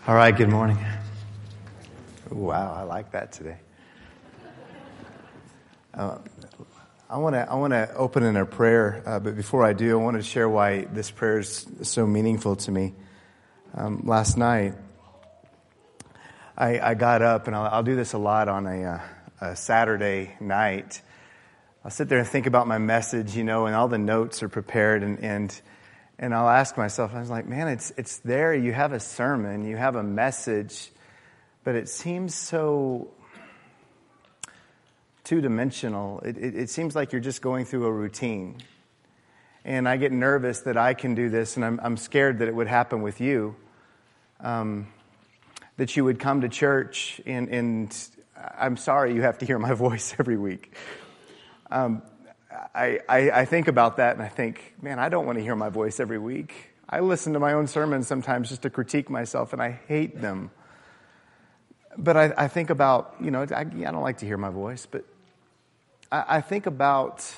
All right, good morning. Wow, I like that today. I want to open in a prayer, but before I do, I want to share why this prayer is so meaningful to me. Last night, I got up, and I'll do this a lot on a Saturday night. I'll sit there and think about my message, and all the notes are prepared, and I'll ask myself, I was like, man, it's there. You have a sermon, you have a message, but it seems so two-dimensional. It seems like you're just going through a routine. And I get nervous that I can do this, and I'm scared that it would happen with you, that you would come to church, and I'm sorry you have to hear my voice every week. I think about that, and I think, man, I don't want to hear my voice every week. I listen to my own sermons sometimes just to critique myself, and I hate them. But I think about, I don't like to hear my voice, but I think about,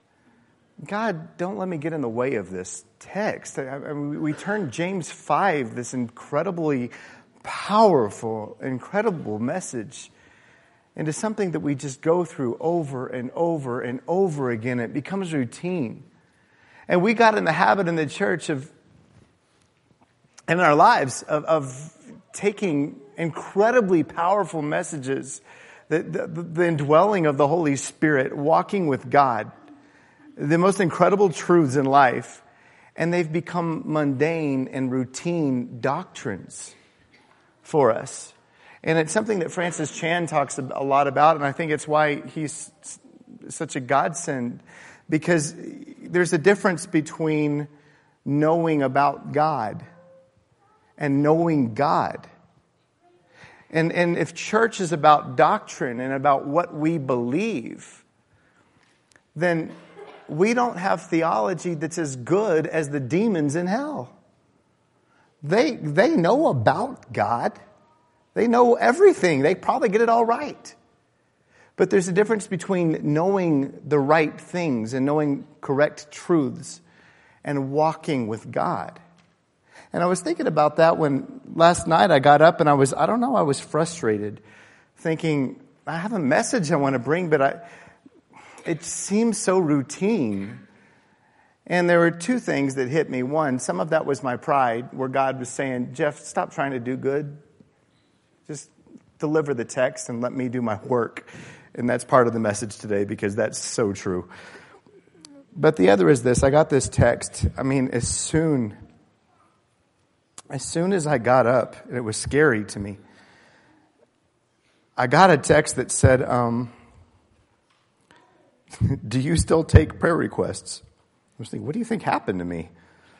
God, don't let me get in the way of this text. We turn James 5, this incredibly powerful, incredible message, into something that we just go through over and over and over again. It becomes routine. And we got in the habit in the church and in our lives of taking incredibly powerful messages, the indwelling of the Holy Spirit, walking with God, the most incredible truths in life, and they've become mundane and routine doctrines for us. And it's something that Francis Chan talks a lot about, and I think it's why he's such a godsend, because there's a difference between knowing about God and knowing God. And if church is about doctrine and about what we believe, then we don't have theology that's as good as the demons in hell. They know about God. They know everything. They probably get it all right. But there's a difference between knowing the right things and knowing correct truths and walking with God. And I was thinking about that when last night I got up and I was frustrated, thinking, I have a message I want to bring, but it seems so routine. And there were two things that hit me. One, some of that was my pride, where God was saying, Jeff, stop trying to do good. Just deliver the text and let me do my work. And that's part of the message today, because that's so true. But the other is this. I got this text. As soon as I got up, and it was scary to me, I got a text that said, do you still take prayer requests? I was thinking, what do you think happened to me?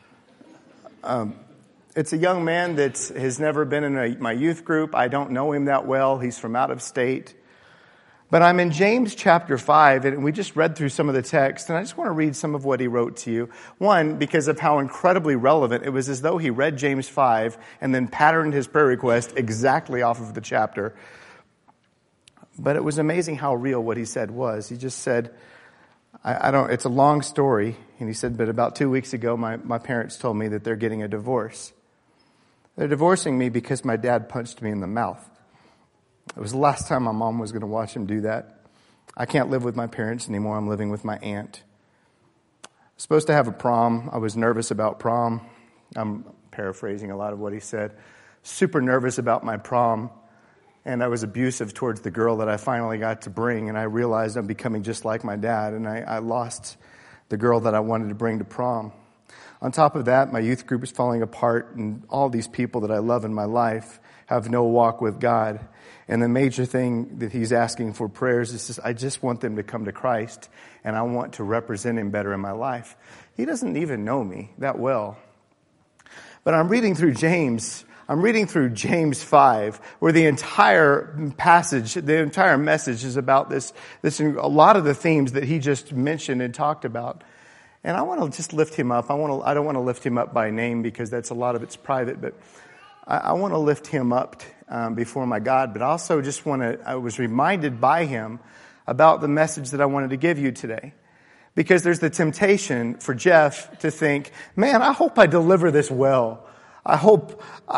It's a young man that has never been in my youth group. I don't know him that well. He's from out of state. But I'm in James chapter 5, and we just read through some of the text, and I just want to read some of what he wrote to you. One, because of how incredibly relevant. It was as though he read James 5 and then patterned his prayer request exactly off of the chapter. But it was amazing how real what he said was. He just said, it's a long story, and he said, but about 2 weeks ago, my parents told me that they're getting a divorce. They're divorcing me because my dad punched me in the mouth. It was the last time my mom was going to watch him do that. I can't live with my parents anymore. I'm living with my aunt. I was supposed to have a prom. I was nervous about prom. I'm paraphrasing a lot of what he said. Super nervous about my prom. And I was abusive towards the girl that I finally got to bring. And I realized I'm becoming just like my dad. And I lost the girl that I wanted to bring to prom. On top of that, my youth group is falling apart, and all these people that I love in my life have no walk with God. And the major thing that he's asking for prayers is just, I just want them to come to Christ, and I want to represent him better in my life. He doesn't even know me that well. But I'm reading through James 5, where the entire passage, the entire message is about this, a lot of the themes that he just mentioned and talked about. And I want to just lift him up. I don't want to lift him up by name, because that's a lot of it's private, but I want to lift him up before my God. But also I was reminded by him about the message that I wanted to give you today. Because there's the temptation for Jeff to think, man, I hope I deliver this well. I hope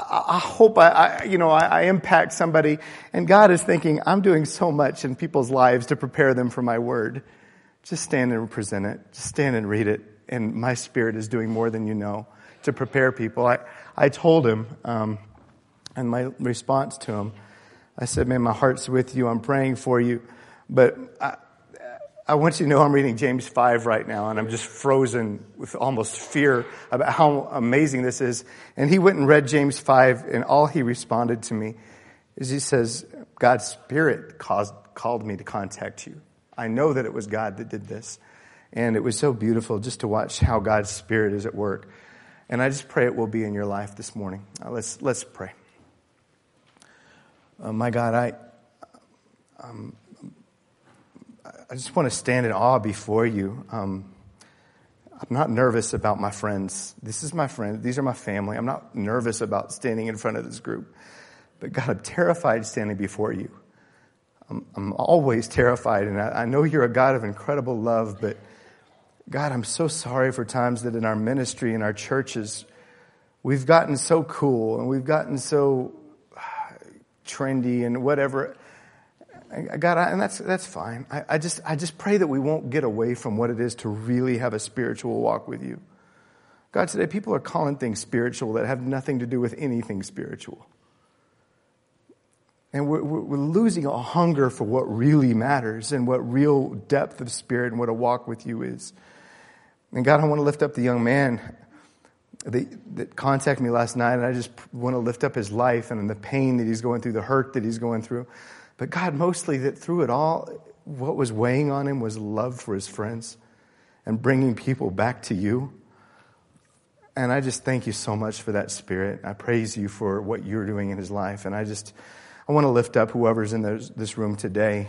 I impact somebody, and God is thinking, I'm doing so much in people's lives to prepare them for my word. Just stand and present it. Just stand and read it. And my Spirit is doing more than you know to prepare people. I told him, and my response to him, I said, man, my heart's with you. I'm praying for you. But I want you to know I'm reading James 5 right now, and I'm just frozen with almost fear about how amazing this is. And he went and read James 5, and all he responded to me is he says, God's Spirit called me to contact you. I know that it was God that did this. And it was so beautiful just to watch how God's Spirit is at work. And I just pray it will be in your life this morning. Let's pray. My God, I just want to stand in awe before you. I'm not nervous about my friends. This is my friend. These are my family. I'm not nervous about standing in front of this group. But God, I'm terrified standing before you. I'm always terrified, and I know you're a God of incredible love, but God, I'm so sorry for times that in our ministry, in our churches, we've gotten so cool, and we've gotten so trendy and whatever. God, and that's fine. I just pray that we won't get away from what it is to really have a spiritual walk with you. God, today people are calling things spiritual that have nothing to do with anything spiritual. And we're losing a hunger for what really matters and what real depth of spirit and what a walk with you is. And God, I want to lift up the young man that contacted me last night, and I just want to lift up his life and the pain that he's going through, the hurt that he's going through. But God, mostly that through it all, what was weighing on him was love for his friends and bringing people back to you. And I just thank you so much for that spirit. I praise you for what you're doing in his life. And I want to lift up whoever's in this room today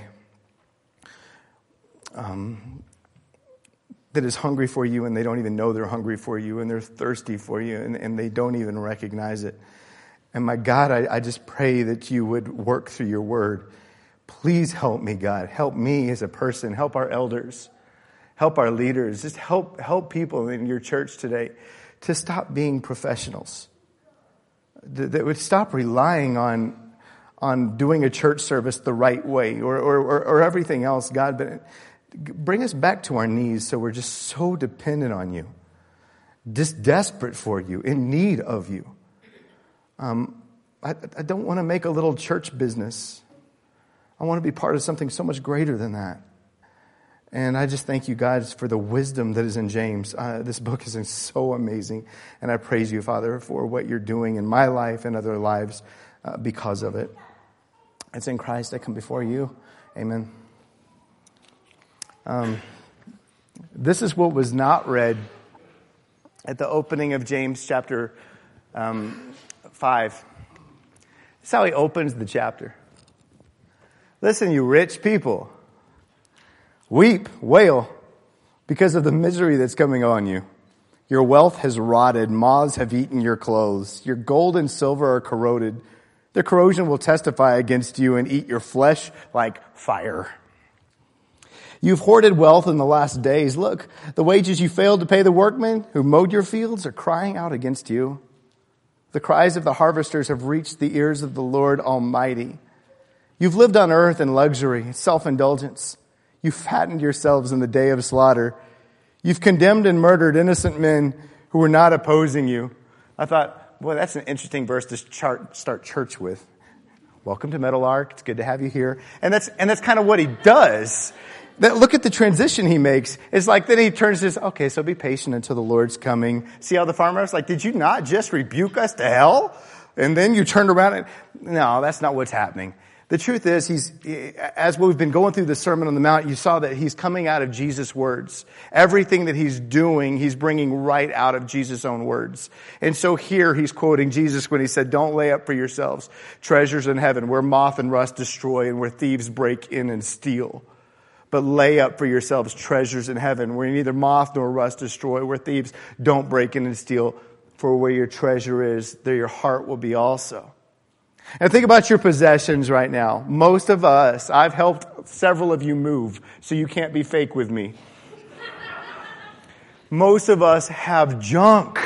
that is hungry for you, and they don't even know they're hungry for you, and they're thirsty for you, and they don't even recognize it. And my God, I just pray that you would work through your word. Please help me, God. Help me as a person. Help our elders. Help our leaders. Just help people in your church today to stop being professionals. That would stop relying on doing a church service the right way or everything else, God. But bring us back to our knees so we're just so dependent on you, just desperate for you, in need of you. I don't want to make a little church business. I want to be part of something so much greater than that. And I just thank you, God, for the wisdom that is in James. This book is so amazing. And I praise you, Father, for what you're doing in my life and other lives because of it. It's in Christ I come before you. Amen. This is what was not read at the opening of James chapter 5. That's how he opens the chapter. Listen, you rich people, weep, wail, because of the misery that's coming on you. Your wealth has rotted, moths have eaten your clothes. Your gold and silver are corroded. Their corrosion will testify against you and eat your flesh like fire. You've hoarded wealth in the last days. Look, the wages you failed to pay the workmen who mowed your fields are crying out against you. The cries of the harvesters have reached the ears of the Lord Almighty. You've lived on earth in luxury, self-indulgence. You've fattened yourselves in the day of slaughter. You've condemned and murdered innocent men who were not opposing you. I thought, boy, that's an interesting verse to start church with. Welcome to Metal Ark. It's good to have you here. And that's kind of what he does. Look at the transition he makes. It's like then he turns to this, okay, so be patient until the Lord's coming. See how the farmer is like, did you not just rebuke us to hell? And then you turned around and, no, that's not what's happening. The truth is, as we've been going through the Sermon on the Mount, you saw that he's coming out of Jesus' words. Everything that he's doing, he's bringing right out of Jesus' own words. And so here he's quoting Jesus when he said, don't lay up for yourselves treasures in heaven where moth and rust destroy and where thieves break in and steal. But lay up for yourselves treasures in heaven where neither moth nor rust destroy, where thieves don't break in and steal. For where your treasure is, there your heart will be also. And think about your possessions right now. Most of us, I've helped several of you move, so you can't be fake with me. Most of us have junk.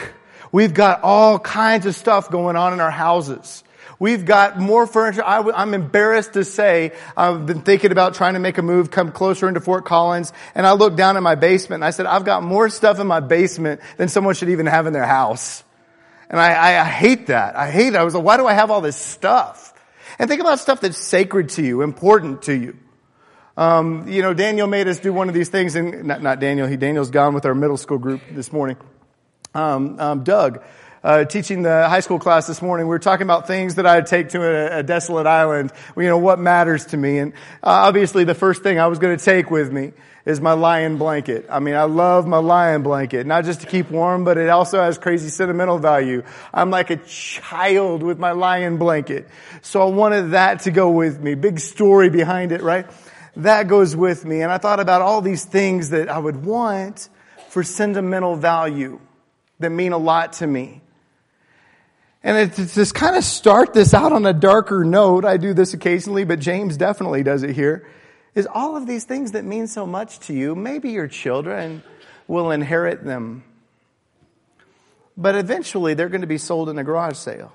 We've got all kinds of stuff going on in our houses. We've got more furniture. I'm embarrassed to say I've been thinking about trying to make a move, come closer into Fort Collins, and I looked down in my basement and I said, I've got more stuff in my basement than someone should even have in their house. And I hate that. I hate it. I was like, why do I have all this stuff? And think about stuff that's sacred to you, important to you. Daniel made us do one of these things, and not Daniel. Daniel's gone with our middle school group this morning. Doug, teaching the high school class this morning, we were talking about things that I'd take to a desolate island. What matters to me. And obviously the first thing I was going to take with me is my lion blanket. I love my lion blanket, not just to keep warm, but it also has crazy sentimental value. I'm like a child with my lion blanket. So I wanted that to go with me. Big story behind it, right? That goes with me. And I thought about all these things that I would want for sentimental value that mean a lot to me. And to just kind of start this out on a darker note, I do this occasionally, but James definitely does it here, is all of these things that mean so much to you, maybe your children will inherit them. But eventually they're going to be sold in a garage sale.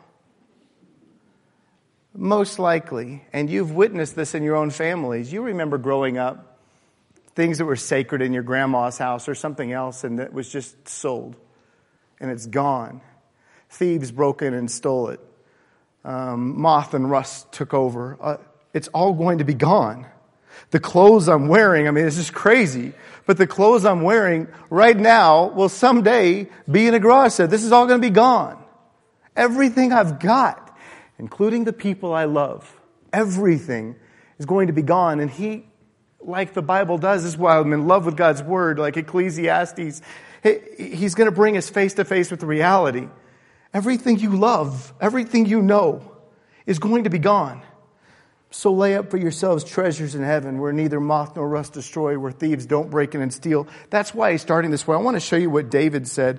Most likely. And you've witnessed this in your own families. You remember growing up, things that were sacred in your grandma's house or something else, and that was just sold. And it's gone. Thieves broke in and stole it. Moth and rust took over. It's all going to be gone. The clothes I'm wearing, it's just crazy. But the clothes I'm wearing right now will someday be in a garage sale. This is all going to be gone. Everything I've got, including the people I love, everything is going to be gone. And He, like the Bible does, this is why I'm in love with God's Word, like Ecclesiastes, He's going to bring us face to face with the reality. Everything you love, everything you know is going to be gone. So lay up for yourselves treasures in heaven where neither moth nor rust destroy, where thieves don't break in and steal. That's why he's starting this way. I want to show you what David said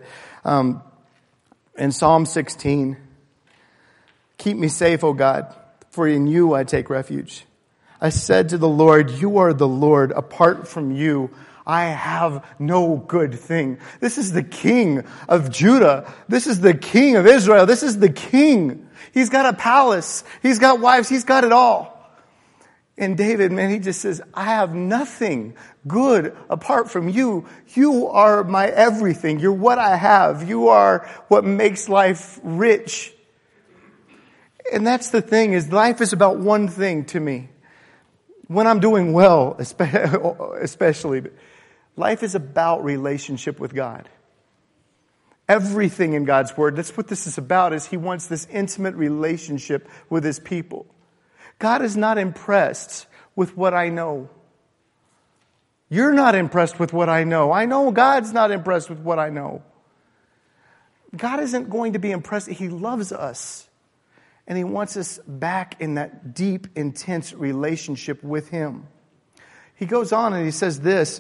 in Psalm 16. Keep me safe, O God, for in you I take refuge. I said to the Lord, you are the Lord. Apart from you, I have no good thing. This is the King of Judah. This is the King of Israel. This is the King. He's got a palace. He's got wives. He's got it all. And David, he just says, I have nothing good apart from you. You are my everything. You're what I have. You are what makes life rich. And that's the thing, is life is about one thing to me. When I'm doing well, especially, life is about relationship with God. Everything in God's Word, that's what this is about, is He wants this intimate relationship with His people. God is not impressed with what I know. You're not impressed with what I know. I know God's not impressed with what I know. God isn't going to be impressed. He loves us. And He wants us back in that deep, intense relationship with Him. He goes on and he says this.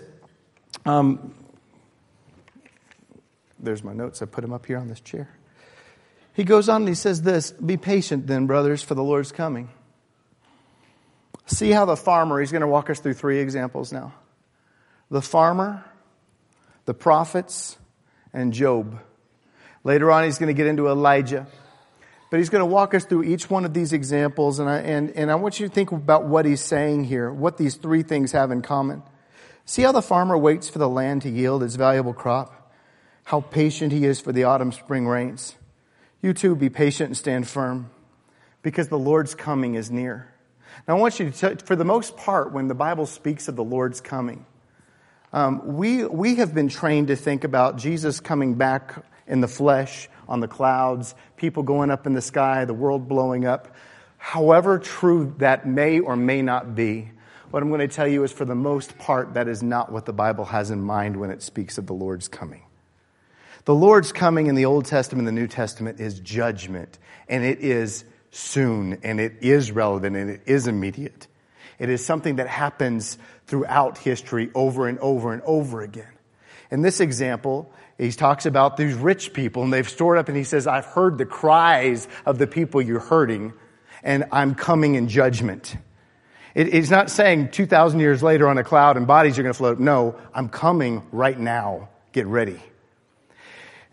There's my notes. I put them up here on this chair. He goes on and he says this. Be patient then, brothers, for the Lord's coming. See how the farmer, he's going to walk us through 3 examples now. The farmer, the prophets, and Job. Later on, he's going to get into Elijah. But he's going to walk us through each one of these examples. And I want you to think about what he's saying here, what these 3 things have in common. See how the farmer waits for the land to yield its valuable crop? How patient he is for the autumn, spring rains. You too, be patient and stand firm, because the Lord's coming is near. Now I want you to, for the most part, when the Bible speaks of the Lord's coming, we have been trained to think about Jesus coming back in the flesh, on the clouds, people going up in the sky, the world blowing up. However true that may or may not be, what I'm going to tell you is, for the most part, that is not what the Bible has in mind when it speaks of the Lord's coming. The Lord's coming in the Old Testament and the New Testament is judgment, and it is soon, and it is relevant, and it is immediate. It is something that happens throughout history over and over and over again. In this example, he talks about these rich people, and they've stored up, and he says, I've heard the cries of the people you're hurting, and I'm coming in judgment. He's not saying 2,000 years later on a cloud and bodies are going to float. No, I'm coming right now. Get ready.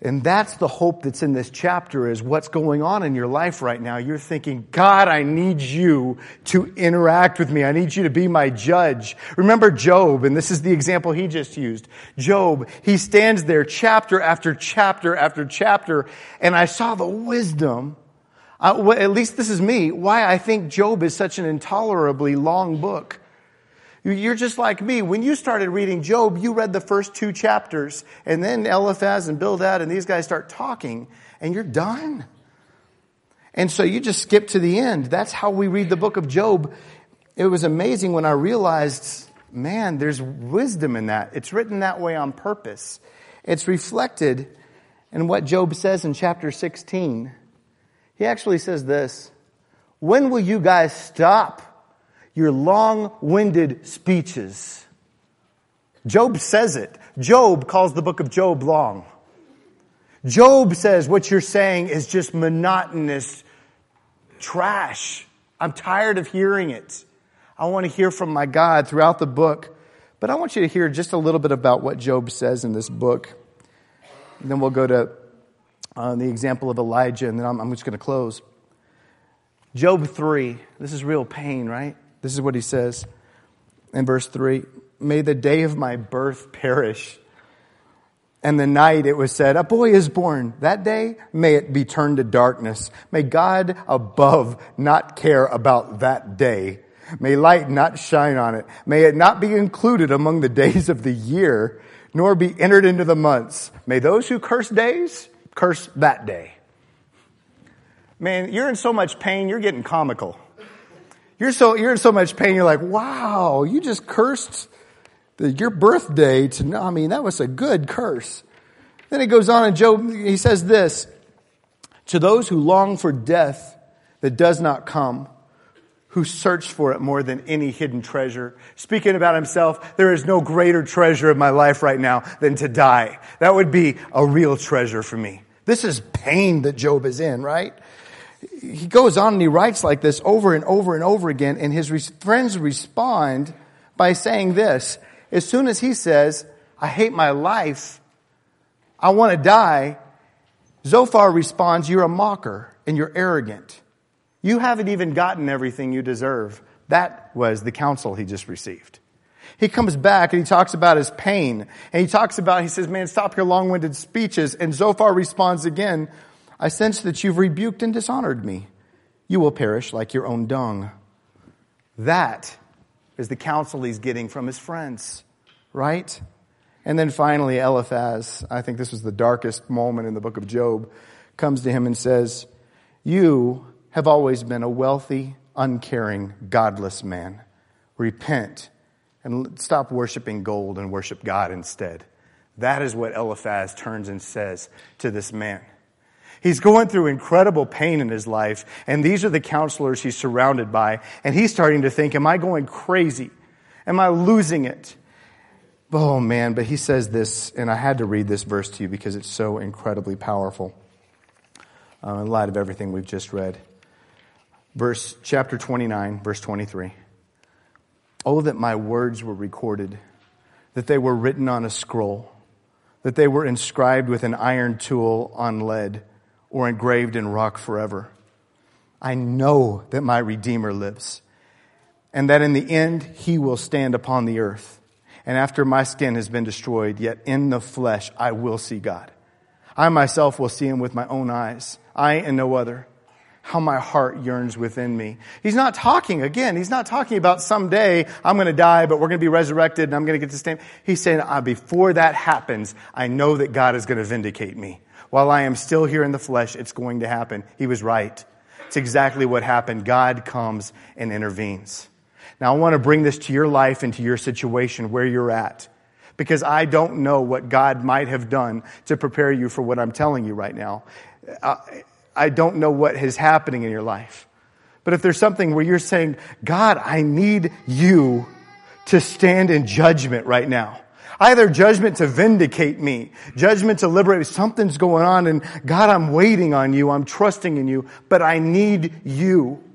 And that's the hope that's in this chapter, is what's going on in your life right now. You're thinking, God, I need you to interact with me. I need you to be my judge. Remember Job, and this is the example he just used. Job, he stands there chapter after chapter after chapter, and I saw the wisdom. At least this is me, why I think Job is such an intolerably long book. You're just like me. When you started reading Job, you read the first 2 chapters, and then Eliphaz and Bildad and these guys start talking, and you're done. And so you just skip to the end. That's how we read the book of Job. It was amazing when I realized, man, there's wisdom in that. It's written that way on purpose. It's reflected in what Job says in chapter 16. He actually says this: when will you guys stop your long-winded speeches? Job says it. Job calls the book of Job long. Job says what you're saying is just monotonous trash. I'm tired of hearing it. I want to hear from my God throughout the book. But I want you to hear just a little bit about what Job says in this book. And then we'll go to the example of Elijah, and then I'm just going to close. Job 3. This is real pain, right? This is what he says in verse 3. May the day of my birth perish, and the night it was said, a boy is born. That day, may it be turned to darkness. May God above not care about that day. May light not shine on it. May it not be included among the days of the year, nor be entered into the months. May those who curse days curse that day. Man, you're in so much pain, you're getting comical. You're in so much pain, you're like, wow, you just cursed your birthday that was a good curse. Then it goes on in Job, he says this: to those who long for death that does not come, who search for it more than any hidden treasure. Speaking about himself, there is no greater treasure in my life right now than to die. That would be a real treasure for me. This is pain that Job is in, right? He goes on and he writes like this over and over and over again, and his friends respond by saying this. As soon as he says, I hate my life, I want to die, Zophar responds, you're a mocker and you're arrogant. You haven't even gotten everything you deserve. That was the counsel he just received. He comes back and he talks about his pain, and he says, man, stop your long-winded speeches. And Zophar responds again, I sense that you've rebuked and dishonored me. You will perish like your own dung. That is the counsel he's getting from his friends, right? And then finally, Eliphaz, I think this was the darkest moment in the book of Job, comes to him and says, you have always been a wealthy, uncaring, godless man. Repent and stop worshiping gold and worship God instead. That is what Eliphaz turns and says to this man. He's going through incredible pain in his life, and these are the counselors he's surrounded by, and he's starting to think, am I going crazy? Am I losing it? Oh man, but he says this, and I had to read this verse to you because it's so incredibly powerful in light of everything we've just read. Chapter 29, verse 23. Oh, that my words were recorded, that they were written on a scroll, that they were inscribed with an iron tool on lead, or engraved in rock forever. I know that my Redeemer lives, and that in the end he will stand upon the earth. And after my skin has been destroyed, yet in the flesh I will see God. I myself will see him with my own eyes, I and no other. How my heart yearns within me. He's not talking about someday I'm going to die, but we're going to be resurrected and I'm going to get to stand. He's saying, before that happens, I know that God is going to vindicate me. While I am still here in the flesh, it's going to happen. He was right. It's exactly what happened. God comes and intervenes. Now I want to bring this to your life and to your situation where you're at, because I don't know what God might have done to prepare you for what I'm telling you right now. I don't know what is happening in your life. But if there's something where you're saying, God, I need you to stand in judgment right now. Either judgment to vindicate me, judgment to liberate me. Something's going on, and God, I'm waiting on you. I'm trusting in you, but I need you.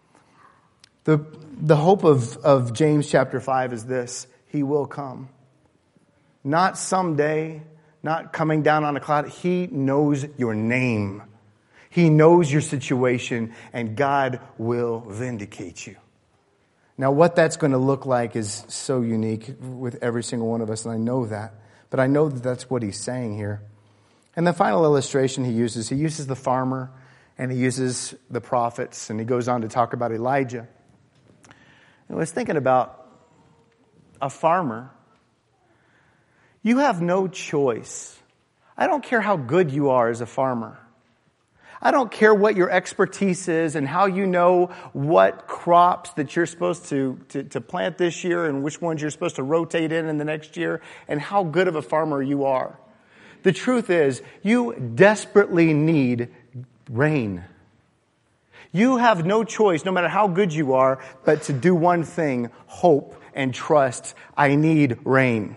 The hope of James chapter 5 is this: he will come. Not someday, not coming down on a cloud. He knows your name. He knows your situation, and God will vindicate you. Now, what that's going to look like is so unique with every single one of us, and I know that. But I know that that's what he's saying here. And the final illustration he uses the farmer, and he uses the prophets, and he goes on to talk about Elijah. And I was thinking about a farmer. You have no choice. I don't care how good you are as a farmer. I don't care what your expertise is and how you know what crops that you're supposed to plant this year and which ones you're supposed to rotate in the next year and how good of a farmer you are. The truth is, you desperately need rain. You have no choice, no matter how good you are, but to do one thing: hope and trust. I need rain.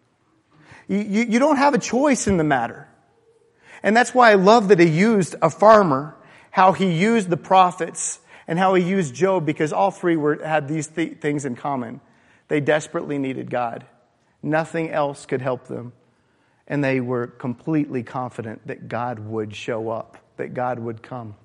You don't have a choice in the matter. And that's why I love that he used a farmer, how he used the prophets, and how he used Job, because all three had these things in common. They desperately needed God. Nothing else could help them. And they were completely confident that God would show up, that God would come.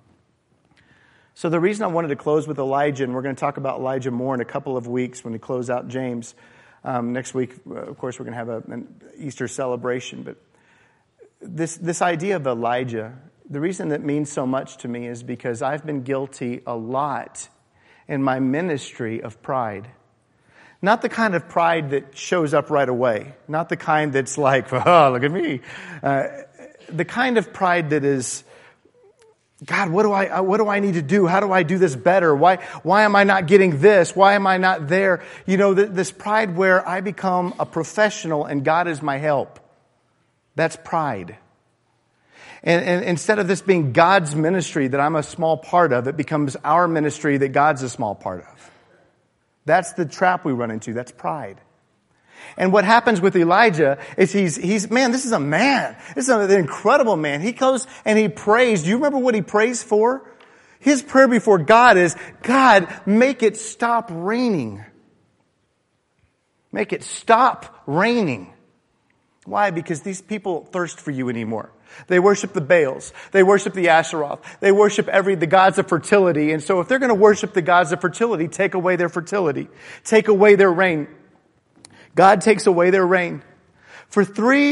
So the reason I wanted to close with Elijah, and we're going to talk about Elijah more in a couple of weeks when we close out James. Next week, of course, we're going to have an Easter celebration, but this idea of Elijah, the reason it means so much to me is because I've been guilty a lot in my ministry of pride. Not the kind of pride that shows up right away. Not the kind that's like, oh, look at me. The kind of pride that is, God, what do I need to do? How do I do this better? Why am I not getting this? Why am I not there? You know, this pride where I become a professional and God is my help. That's pride. And instead of this being God's ministry that I'm a small part of, it becomes our ministry that God's a small part of. That's the trap we run into. That's pride. And what happens with Elijah is he's man, this is a man. This is an incredible man. He goes and he prays. Do you remember what he prays for? His prayer before God is, God, make it stop raining. Make it stop raining. Why? Because these people thirst for you anymore. They worship the Baals. They worship the Asheroth. They worship the gods of fertility. And so if they're going to worship the gods of fertility, take away their fertility. Take away their rain. God takes away their rain. For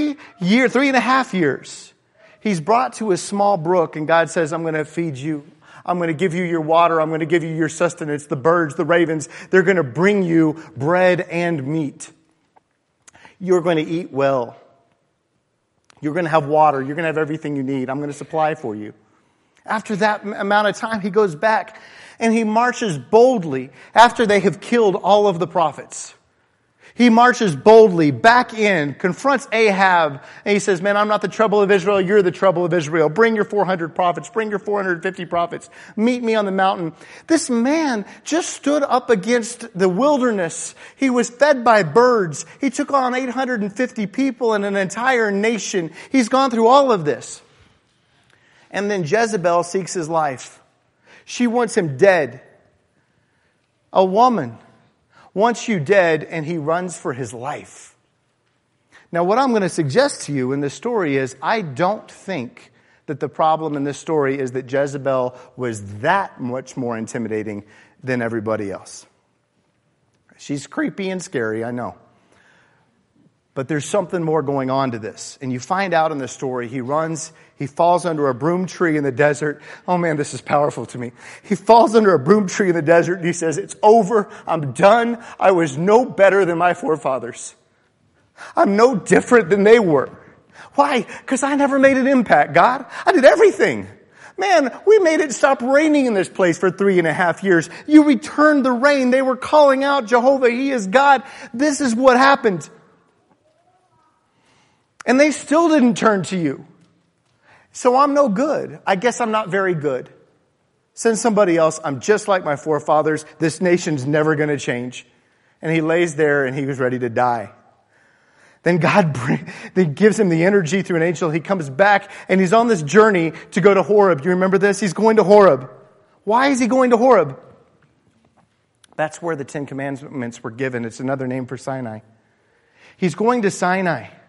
3.5 years, he's brought to a small brook, and God says, I'm going to feed you. I'm going to give you your water. I'm going to give you your sustenance. The birds, the ravens, they're going to bring you bread and meat. You're going to eat well. You're going to have water. You're going to have everything you need. I'm going to supply for you. After that amount of time, he goes back and he marches boldly after they have killed all of the prophets. He marches boldly back in, confronts Ahab, and he says, man, I'm not the trouble of Israel. You're the trouble of Israel. Bring your 400 prophets. Bring your 450 prophets. Meet me on the mountain. This man just stood up against the wilderness. He was fed by birds. He took on 850 people and an entire nation. He's gone through all of this. And then Jezebel seeks his life. She wants him dead. A woman wants you dead, and he runs for his life. Now, what I'm going to suggest to you in this story is I don't think that the problem in this story is that Jezebel was that much more intimidating than everybody else. She's creepy and scary, I know. But there's something more going on to this. And you find out in the story, he falls under a broom tree in the desert. Oh man, this is powerful to me. He falls under a broom tree in the desert and he says, it's over. I'm done. I was no better than my forefathers. I'm no different than they were. Why? Because I never made an impact, God. I did everything. Man, we made it stop raining in this place for 3.5 years. You returned the rain. They were calling out, Jehovah, He is God. This is what happened. And they still didn't turn to you. So I'm no good. I guess I'm not very good. Send somebody else. I'm just like my forefathers. This nation's never going to change. And he lays there and he was ready to die. Then God gives him the energy through an angel. He comes back and he's on this journey to go to Horeb. You remember this? He's going to Horeb. Why is he going to Horeb? That's where the 10 Commandments were given. It's another name for Sinai. He's going to Sinai.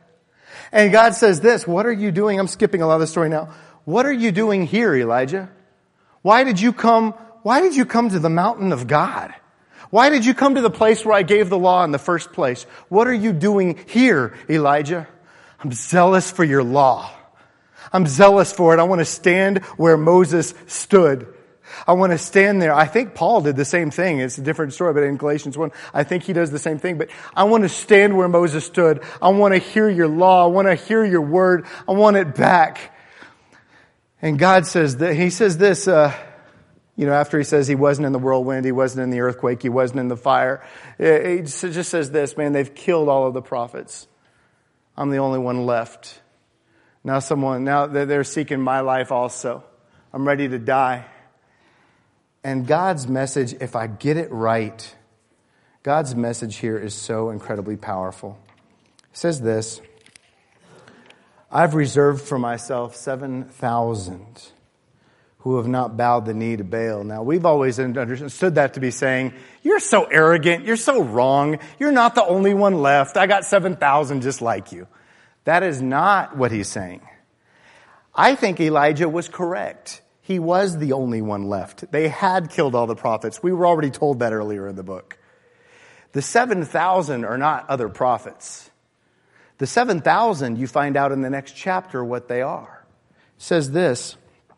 And God says this, what are you doing? I'm skipping a lot of the story now. What are you doing here, Elijah? Why did you come to the mountain of God? Why did you come to the place where I gave the law in the first place? What are you doing here, Elijah? I'm zealous for your law. I'm zealous for it. I want to stand where Moses stood. I want to stand there. I think Paul did the same thing. It's a different story, but in Galatians 1, I think he does the same thing. But I want to stand where Moses stood. I want to hear your law. I want to hear your word. I want it back. And God says that, he says this, after he says he wasn't in the whirlwind, he wasn't in the earthquake, he wasn't in the fire. He just says this, man, they've killed all of the prophets. I'm the only one left. Now they're seeking my life also. I'm ready to die. And God's message, if I get it right, God's message here is so incredibly powerful. It says this, I've reserved for myself 7,000 who have not bowed the knee to Baal. Now, we've always understood that to be saying, you're so arrogant, you're so wrong, you're not the only one left, I got 7,000 just like you. That is not what he's saying. I think Elijah was correct. He was the only one left. They had killed all the prophets. We were already told that earlier in the book. The 7,000 are not other prophets. The 7,000, you find out in the next chapter what they are. It says this,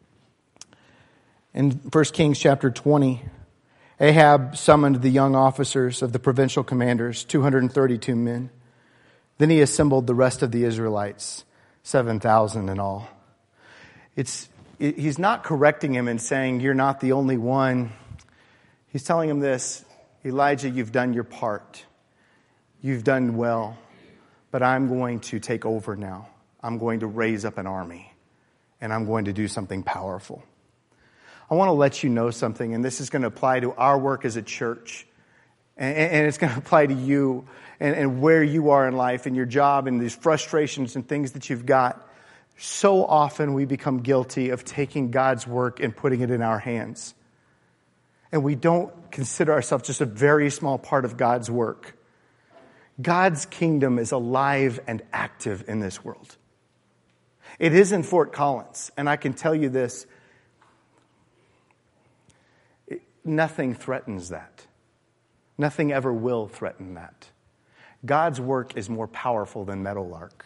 in 1 Kings chapter 20, Ahab summoned the young officers of the provincial commanders, 232 men. Then he assembled the rest of the Israelites, 7,000 in all. He's not correcting him and saying, you're not the only one. He's telling him this, Elijah, you've done your part. You've done well. But I'm going to take over now. I'm going to raise up an army. And I'm going to do something powerful. I want to let you know something, and this is going to apply to our work as a church. And it's going to apply to you and where you are in life and your job and these frustrations and things that you've got. So often we become guilty of taking God's work and putting it in our hands. And we don't consider ourselves just a very small part of God's work. God's kingdom is alive and active in this world. It is in Fort Collins, and I can tell you this, nothing threatens that. Nothing ever will threaten that. God's work is more powerful than Meadowlark.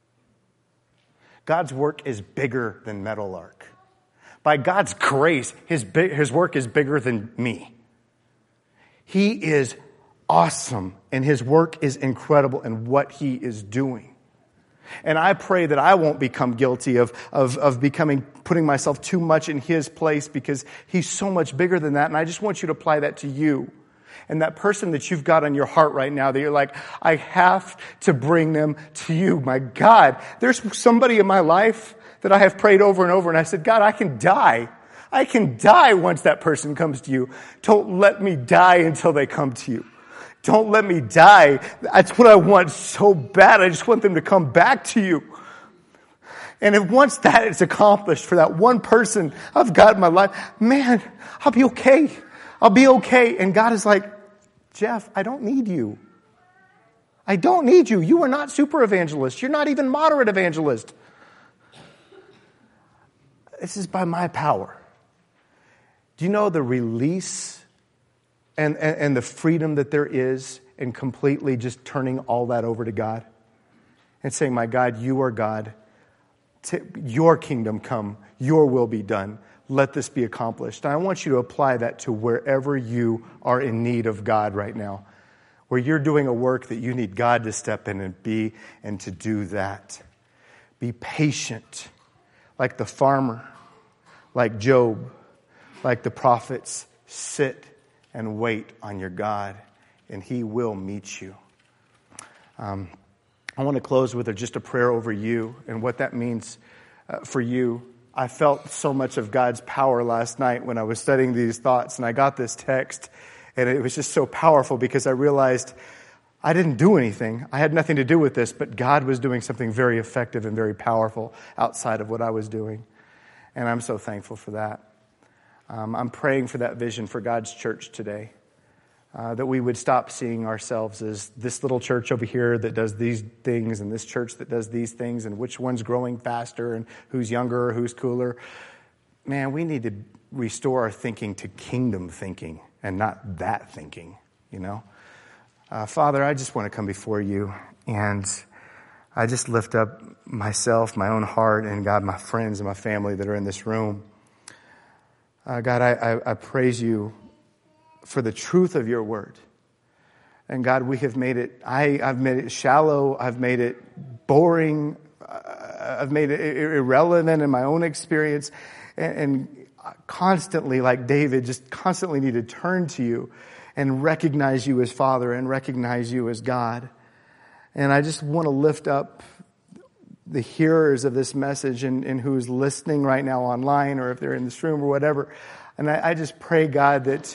God's work is bigger than Meadowlark. By God's grace, his work is bigger than me. He is awesome, and his work is incredible in what he is doing. And I pray that I won't become guilty of putting myself too much in his place, because he's so much bigger than that. And I just want you to apply that to you. And that person that you've got on your heart right now that you're like, I have to bring them to you. My God, there's somebody in my life that I have prayed over and over. And I said, God, I can die. I can die once that person comes to you. Don't let me die until they come to you. Don't let me die. That's what I want so bad. I just want them to come back to you. And if once that is accomplished for that one person I've got in my life, man, I'll be okay. I'll be okay. And God is like, Jeff, I don't need you. I don't need you. You are not super evangelist. You're not even moderate evangelist. This is by my power. Do you know the release and the freedom that there is in completely just turning all that over to God and saying, my God, you are God. Your kingdom come. Your will be done. Let this be accomplished. And I want you to apply that to wherever you are in need of God right now, where you're doing a work that you need God to step in and to do that. Be patient, like the farmer, like Job, like the prophets. Sit and wait on your God, and he will meet you. I want to close with just a prayer over you and what that means for you. I felt so much of God's power last night when I was studying these thoughts, and I got this text, and it was just so powerful because I realized I didn't do anything. I had nothing to do with this, but God was doing something very effective and very powerful outside of what I was doing, and I'm so thankful for that. I'm praying for that vision for God's church today. That we would stop seeing ourselves as this little church over here that does these things and this church that does these things and which one's growing faster and who's younger or who's cooler. Man, we need to restore our thinking to kingdom thinking and not that thinking, you know. Father, I just want to come before you, and I just lift up myself, my own heart, and God, my friends and my family that are in this room. God, I praise you for the truth of your word. And God, we have made it, I've made it shallow, I've made it boring, I've made it irrelevant in my own experience, and constantly, like David, just constantly need to turn to you and recognize you as Father and recognize you as God. And I just want to lift up the hearers of this message and who's listening right now online, or if they're in this room or whatever. And I just pray, God, that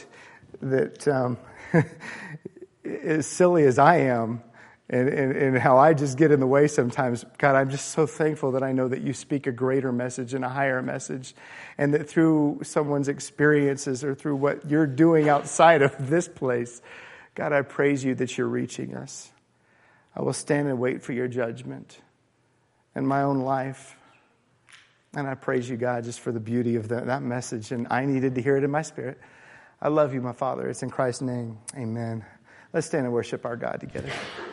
as silly as I am and how I just get in the way sometimes, God, I'm just so thankful that I know that you speak a greater message and a higher message, and that through someone's experiences or through what you're doing outside of this place, God, I praise you that you're reaching us. I will stand and wait for your judgment in my own life. And I praise you, God, just for the beauty of that message. And I needed to hear it in my spirit. I love you, my Father. It's in Christ's name. Amen. Let's stand and worship our God together.